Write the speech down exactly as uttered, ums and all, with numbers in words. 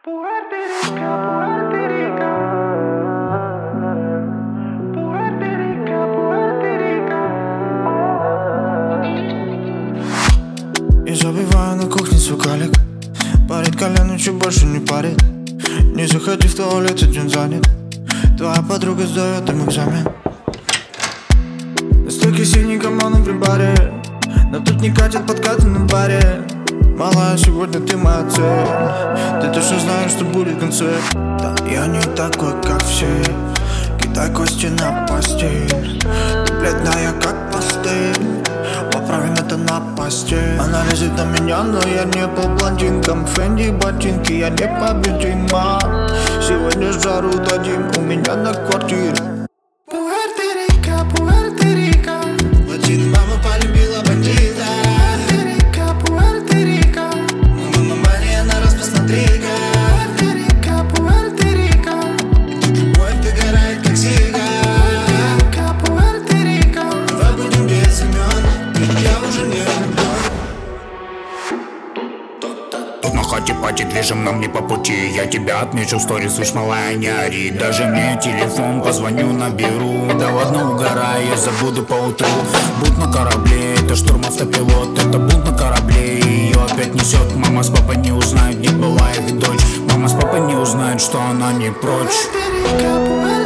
Пуэрто-Рико, Пуэрто-Рико. Пуэрто-Рико, Пуэрто-Рико. Я забиваю на кухне свой калик. Парит колено, чуть больше не парит. Не заходи в туалет, один занят. Твоя подруга сдает им экзамен. На стойке синий коммуна при баре, но тут не катят подкаты на баре. Малая, сегодня ты моя цель. Ты точно знаешь, что будет концерт. Да, я не такой, как все. Кидай кости на постель. Ты бледная, как пастель. Поправим это на постель. Она лезет на меня, но я не по блондинкам. Фенди ботинки, я непобедима. Сегодня жару дадим у меня на квартире. Пуэрто-Рико, Пуэрто-Рико. Один мама полюбила бандита. Пуэрто-Рико, Пуэрто-Рико. Мама Мария на раз посмотри-ка. Пуэрто-Рико, Пуэрто-Рико. Тут любовь догорает, как сига. Пуэрто-Рико, Пуэрто-Рико. Давай будем без имен, ведь я уже не влюблен. Тут на хате пати, движем нам не по пути. Я тебя отмечу в сторис, слышь, малая, не ори. Даже мне телефон, позвоню, наберу. Да ладно, угорай, я забуду поутру. Будь на корабле, это штурм автопилот. Это бунт на корабле, ее опять несет. Мама с папой не узнают, не была их дочь. Мама с папой не узнают, что она не прочь. Пуэрто-Рико, Пуэрто-Рико.